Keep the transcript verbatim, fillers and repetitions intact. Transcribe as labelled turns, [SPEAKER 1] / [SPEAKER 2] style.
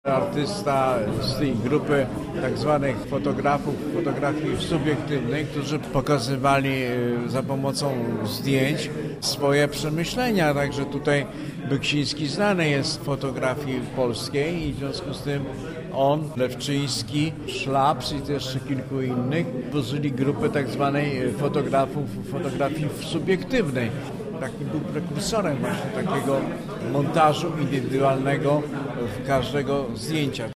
[SPEAKER 1] Artysta z tej grupy tak zwanych fotografów, fotografii subiektywnej, którzy pokazywali za pomocą zdjęć swoje przemyślenia. Także tutaj Beksiński znany jest z fotografii polskiej i w związku z tym on, Lewczyński, Szlaps i jeszcze kilku innych tworzyli grupę tak zwanej fotografów, fotografii subiektywnej. Taki był prekursorem właśnie takiego montażu indywidualnego w każdego zdjęcia.